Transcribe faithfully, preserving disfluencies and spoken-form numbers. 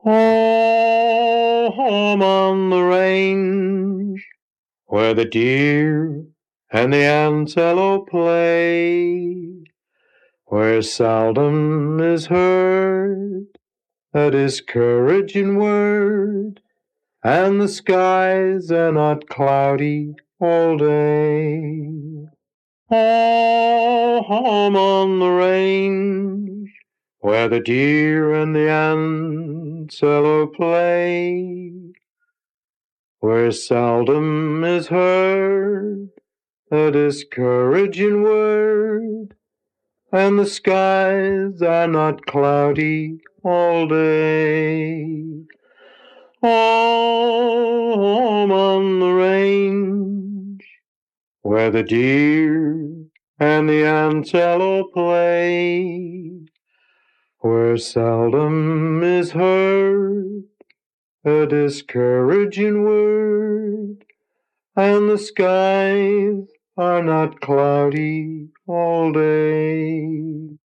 Oh, home on the range, where the deer and the antelope play, where seldom is heard a discouraging word, and the skies are not cloudy all day. Oh, home on the range, where the deer and the antelope play, where seldom is heard a discouraging word, and the skies are not cloudy all day. Oh, home on the range, where the deer and the antelope play, where seldom is heard a discouraging word, and the skies are not cloudy all day.